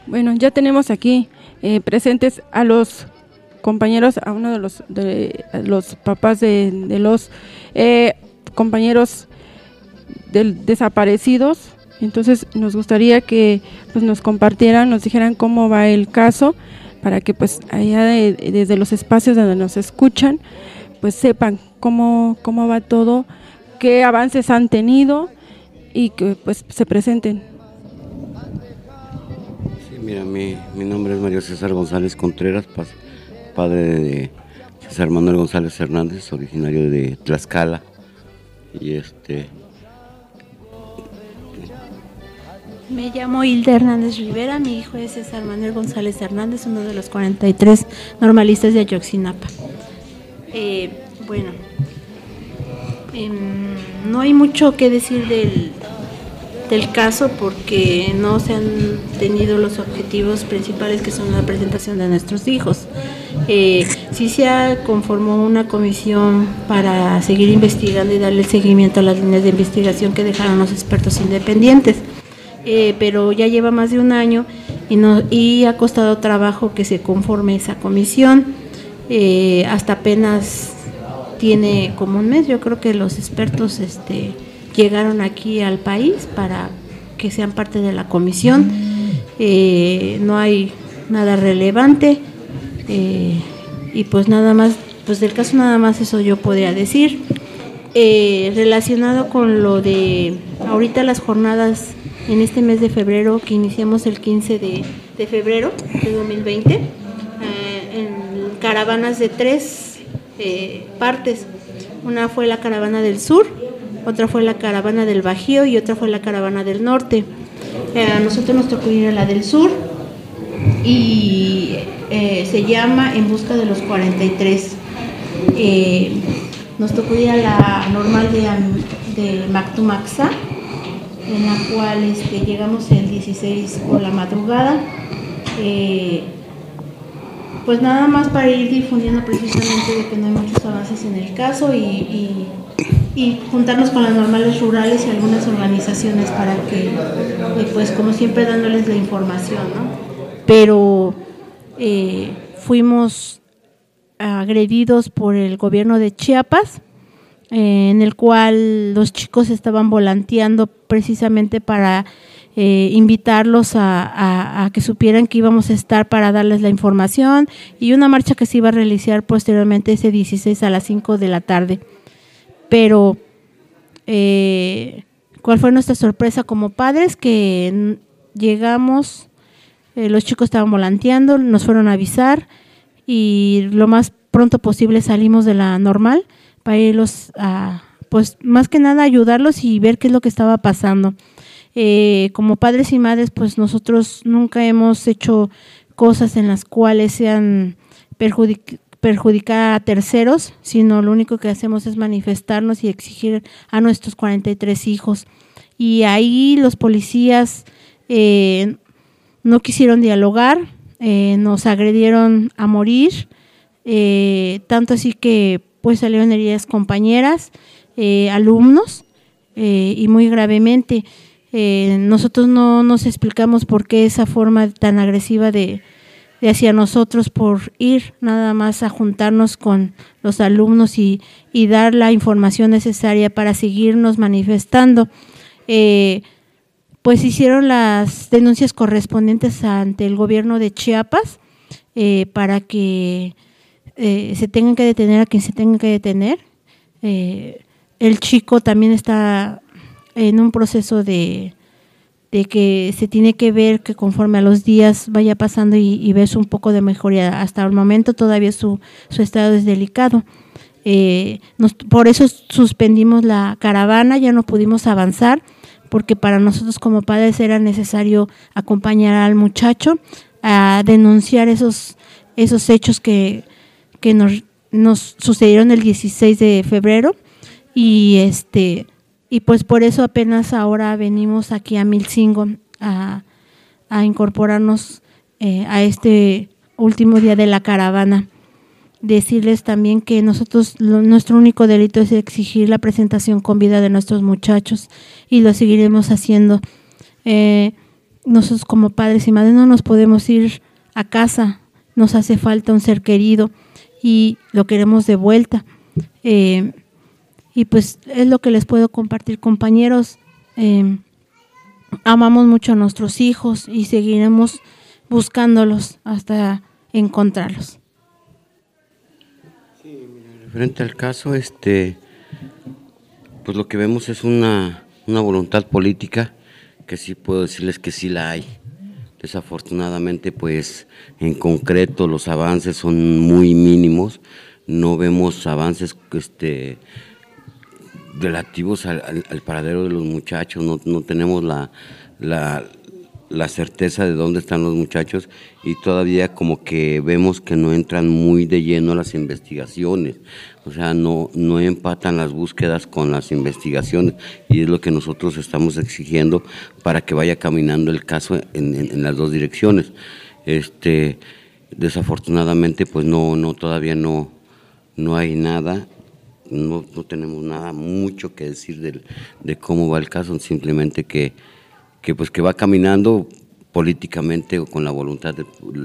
Bueno, ya tenemos aquí presentes a los compañeros, a uno de los papás de los compañeros desaparecidos. Entonces nos gustaría que pues nos compartieran, nos dijeran cómo va el caso, para que pues allá desde los espacios donde nos escuchan pues sepan cómo va todo, qué avances han tenido y que pues se presenten. Sí, mira, mi nombre es Mario César González Contreras, padre de César Manuel González Hernández, originario de Tlaxcala. Y Me llamo Hilda Hernández Rivera, mi hijo es César Manuel González Hernández, uno de los 43 normalistas de Ayotzinapa. Bueno, no hay mucho que decir del caso porque no se han tenido los objetivos principales, que son la presentación de nuestros hijos. Sí se conformó una comisión para seguir investigando y darle el seguimiento a las líneas de investigación que dejaron los expertos independientes. Pero ya lleva más de un año y ha costado trabajo que se conforme esa comisión. Hasta apenas tiene como un mes, yo creo que los expertos llegaron aquí al país para que sean parte de la comisión. No hay nada relevante y pues nada más, pues del caso nada más eso yo podría decir. Relacionado con lo de ahorita las jornadas en este mes de febrero, que iniciamos el 15 de febrero de 2020, en caravanas de tres partes. Una fue la caravana del sur, otra fue la caravana del Bajío y otra fue la caravana del norte. A nosotros nos tocó ir a la del sur y se llama En Busca de los 43. Nos tocó ir a la normal de Mactumaxá, en la cual llegamos el 16 por la madrugada, pues nada más para ir difundiendo precisamente de que no hay muchos avances en el caso y juntarnos con las normales rurales y algunas organizaciones para que, pues como siempre dándoles la información, ¿no? Pero fuimos agredidos por el gobierno de Chiapas, en el cual los chicos estaban volanteando precisamente para invitarlos a que supieran que íbamos a estar para darles la información, y una marcha que se iba a realizar posteriormente ese 16 a las 5 de la tarde. Pero ¿cuál fue nuestra sorpresa como padres? Que llegamos, los chicos estaban volanteando, nos fueron a avisar y lo más pronto posible salimos de la normal para irlos a, pues más que nada ayudarlos y ver qué es lo que estaba pasando. Como padres y madres, pues nosotros nunca hemos hecho cosas en las cuales sean perjudicar a terceros, sino lo único que hacemos es manifestarnos y exigir a nuestros 43 hijos. Y ahí los policías no quisieron dialogar, nos agredieron a morir, tanto así que pues salieron heridas compañeras, alumnos, y muy gravemente. Nosotros no nos explicamos por qué esa forma tan agresiva de hacia nosotros, por ir nada más a juntarnos con los alumnos y dar la información necesaria para seguirnos manifestando. Pues hicieron las denuncias correspondientes ante el gobierno de Chiapas para que se tengan que detener a quien se tenga que detener. El chico también está en un proceso de que se tiene que ver que conforme a los días vaya pasando y ves un poco de mejoría. Hasta el momento todavía su estado es delicado. Por eso suspendimos la caravana, ya no pudimos avanzar, porque para nosotros como padres era necesario acompañar al muchacho a denunciar esos hechos que nos sucedieron el 16 de febrero y pues por eso apenas ahora venimos aquí a Milcingo a incorporarnos a este último día de la caravana. Decirles también que nosotros, nuestro único delito es exigir la presentación con vida de nuestros muchachos y lo seguiremos haciendo. nosotros como padres y madres no nos podemos ir a casa, nos hace falta un ser querido y lo queremos de vuelta. Y pues es lo que les puedo compartir, compañeros. Amamos mucho a nuestros hijos y seguiremos buscándolos hasta encontrarlos. Sí, mira, referente al caso, pues lo que vemos es una voluntad política, que sí puedo decirles que sí la hay. Desafortunadamente, pues en concreto los avances son muy mínimos, no vemos avances relativos al paradero de los muchachos, no tenemos la certeza de dónde están los muchachos y todavía como que vemos que no entran muy de lleno a las investigaciones, o sea, no empatan las búsquedas con las investigaciones y es lo que nosotros estamos exigiendo para que vaya caminando el caso en las dos direcciones. Desafortunadamente pues todavía no hay nada. No tenemos nada mucho que decir de cómo va el caso, simplemente que va caminando políticamente o con la voluntad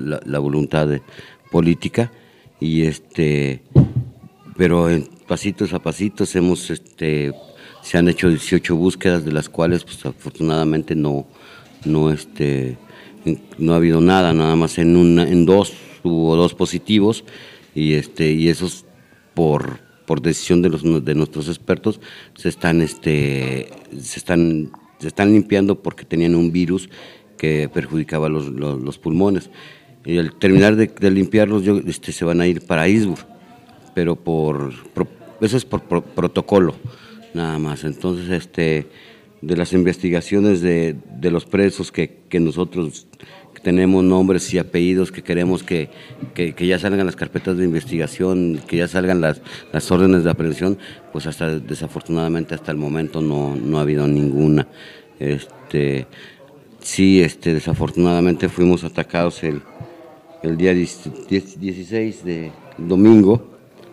política y pero en pasitos a pasitos se han hecho 18 búsquedas, de las cuales pues afortunadamente no ha habido nada más en dos hubo 2 positivos y esos por decisión de nuestros expertos se están limpiando porque tenían un virus que perjudicaba los pulmones. Y al terminar de limpiarlos se van a ir para Iceburg, pero eso es por protocolo nada más. Entonces de las investigaciones de los presos que nosotros tenemos nombres y apellidos, que queremos que ya salgan las carpetas de investigación, que ya salgan las órdenes de aprehensión, pues desafortunadamente hasta el momento no ha habido ninguna. Sí, desafortunadamente fuimos atacados el día 16 de domingo,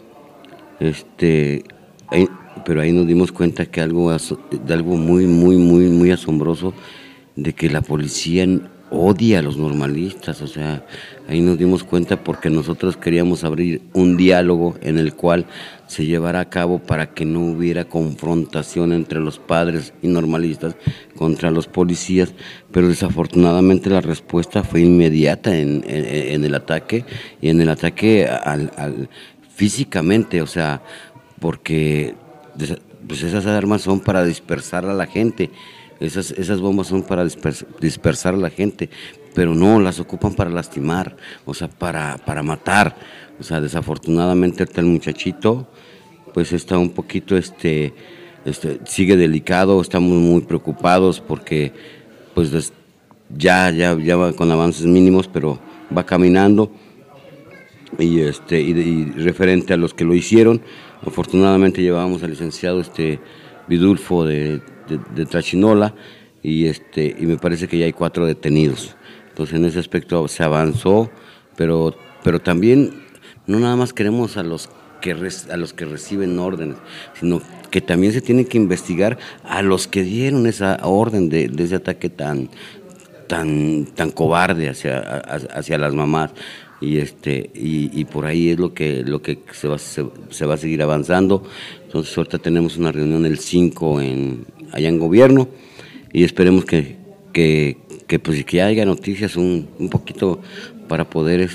pero ahí nos dimos cuenta que de algo muy, muy, muy, muy asombroso, de que la policía odia a los normalistas. O sea, ahí nos dimos cuenta porque nosotros queríamos abrir un diálogo en el cual se llevara a cabo para que no hubiera confrontación entre los padres y normalistas contra los policías, pero desafortunadamente la respuesta fue inmediata en el ataque, y en el ataque físicamente, o sea, porque pues esas armas son para dispersar a la gente. Esas bombas son para dispersar a la gente, pero no, las ocupan para lastimar, o sea, para matar. O sea, desafortunadamente ahorita el muchachito pues está un poquito, sigue delicado, estamos muy preocupados porque pues ya va con avances mínimos, pero va caminando. Y referente a los que lo hicieron, afortunadamente llevábamos al licenciado Vidulfo de Trachinola y me parece que ya hay 4 detenidos. Entonces en ese aspecto se avanzó, pero también no nada más queremos a los que reciben órdenes, sino que también se tiene que investigar a los que dieron esa orden de ese ataque tan cobarde hacia las mamás. Y por ahí es lo que se va a seguir avanzando. Entonces ahorita tenemos una reunión el 5 allá en gobierno y esperemos que haya noticias un poquito para poder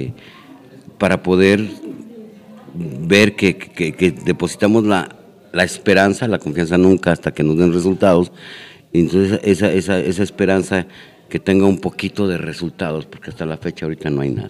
ver que depositamos la esperanza, la confianza nunca hasta que nos den resultados. Y entonces esa esperanza que tenga un poquito de resultados, porque hasta la fecha ahorita no hay nada.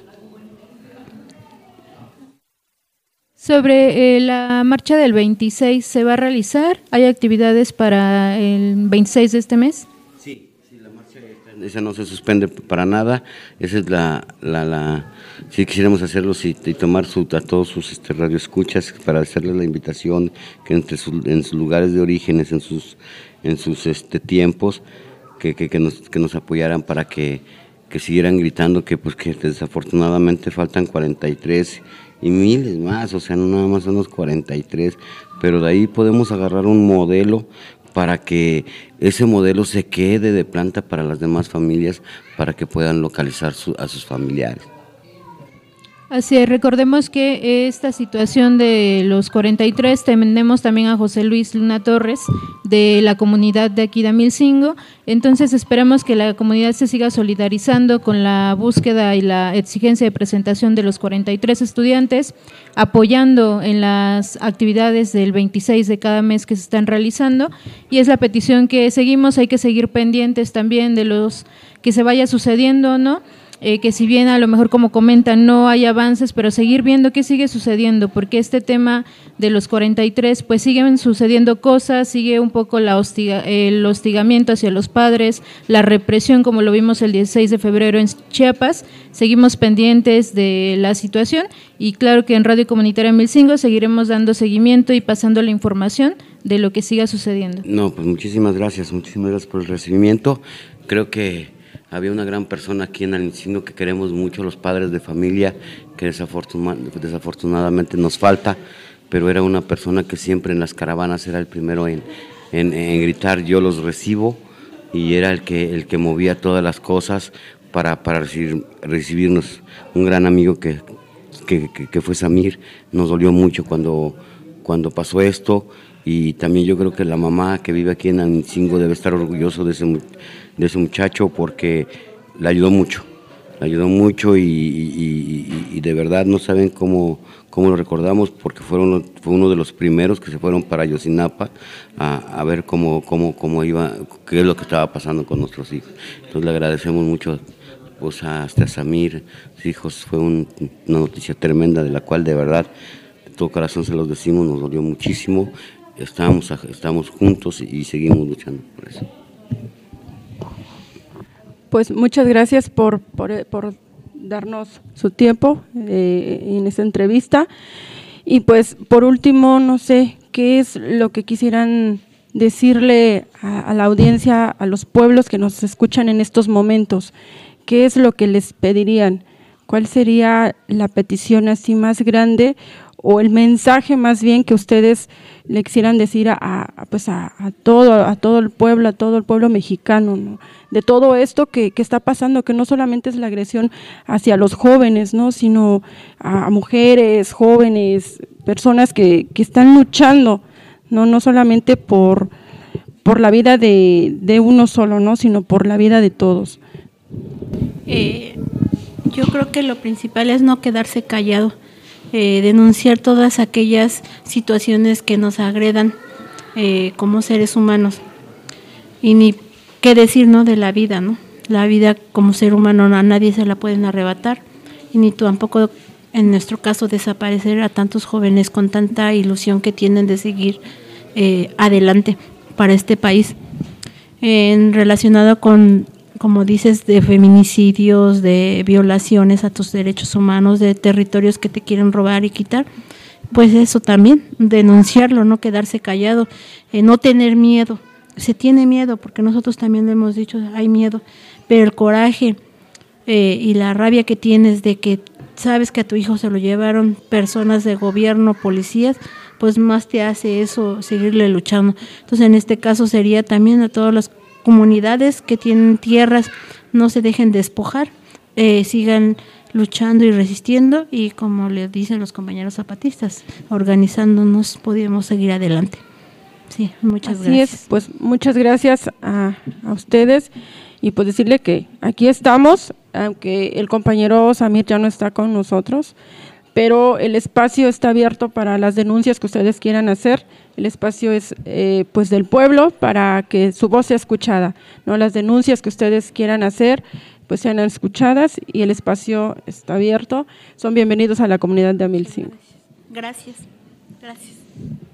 Sobre la marcha del 26, ¿se va a realizar? ¿Hay actividades para el 26 de este mes? Sí, la marcha esa no se suspende para nada. Esa es si quisiéramos hacerlo y tomar a todos sus radioescuchas para hacerles la invitación que en sus lugares de orígenes, en sus tiempos, que nos apoyaran para que siguieran gritando que desafortunadamente faltan 43 y miles más, o sea, no nada más son los 43, pero de ahí podemos agarrar un modelo para que ese modelo se quede de planta para las demás familias, para que puedan localizar a sus familiares. Así es, recordemos que esta situación de los 43 tenemos también a José Luis Luna Torres de la comunidad de aquí de Amilcingo, entonces esperamos que la comunidad se siga solidarizando con la búsqueda y la exigencia de presentación de los 43 estudiantes, apoyando en las actividades del 26 de cada mes que se están realizando, y es la petición que seguimos. Hay que seguir pendientes también de los que se vaya sucediendo, ¿no? Que si bien a lo mejor, como comentan, no hay avances, pero seguir viendo qué sigue sucediendo, porque este tema de los 43, pues siguen sucediendo cosas, sigue un poco el hostigamiento hacia los padres, la represión como lo vimos el 16 de febrero en Chiapas. Seguimos pendientes de la situación y claro que en Radio Comunitaria Amilcingo seguiremos dando seguimiento y pasando la información de lo que siga sucediendo. No, pues muchísimas gracias por el recibimiento. Creo que había una gran persona aquí en Amilcingo que queremos mucho, los padres de familia, que desafortunadamente nos falta, pero era una persona que siempre en las caravanas era el primero en gritar "yo los recibo", y era el que movía todas las cosas para recibirnos. Un gran amigo que fue Samir. Nos dolió mucho cuando pasó esto, y también yo creo que la mamá que vive aquí en Amilcingo debe estar orgulloso de ese muchacho, porque le ayudó mucho y de verdad no saben cómo lo recordamos, porque fue uno de los primeros que se fueron para Ayotzinapa a ver cómo iba, qué es lo que estaba pasando con nuestros hijos. Entonces le agradecemos mucho pues a Samir, sus hijos. Fue una noticia tremenda, de la cual de verdad de todo corazón se los decimos, nos dolió muchísimo. Estamos juntos y seguimos luchando por eso. Pues muchas gracias por darnos su tiempo en esta entrevista. Y pues por último, no sé, ¿qué es lo que quisieran decirle a la audiencia, a los pueblos que nos escuchan en estos momentos? ¿Qué es lo que les pedirían? ¿Cuál sería la petición así más grande, o el mensaje más bien que ustedes le quisieran decir a todo el pueblo mexicano, ¿no? De todo esto que está pasando, que no solamente es la agresión hacia los jóvenes, ¿no? Sino a mujeres, jóvenes, personas que están luchando, no solamente por la vida de uno solo, ¿no? Sino por la vida de todos. Yo creo que lo principal es no quedarse callado. Denunciar todas aquellas situaciones que nos agredan como seres humanos, y ni qué decir, ¿no?, de la vida, ¿no? La vida como ser humano a nadie se la pueden arrebatar, y ni tampoco en nuestro caso desaparecer a tantos jóvenes con tanta ilusión que tienen de seguir adelante para este país. Relacionado con, como dices, de feminicidios, de violaciones a tus derechos humanos, de territorios que te quieren robar y quitar, pues eso también, denunciarlo, no quedarse callado, no tener miedo. Se tiene miedo, porque nosotros también lo hemos dicho, hay miedo, pero el coraje y la rabia que tienes de que sabes que a tu hijo se lo llevaron personas de gobierno, policías, pues más te hace eso, seguirle luchando. Entonces en este caso sería también a todas las comunidades que tienen tierras, no se dejen despojar, sigan luchando y resistiendo, y como le dicen los compañeros zapatistas, organizándonos podemos seguir adelante. Sí, muchas gracias. Así es, pues muchas gracias a ustedes, y pues decirle que aquí estamos, aunque el compañero Samir ya no está con nosotros, pero el espacio está abierto para las denuncias que ustedes quieran hacer. El espacio es pues del pueblo, para que su voz sea escuchada, ¿no? Las denuncias que ustedes quieran hacer pues sean escuchadas, y el espacio está abierto. Son bienvenidos a la comunidad de Amilcingo. Gracias.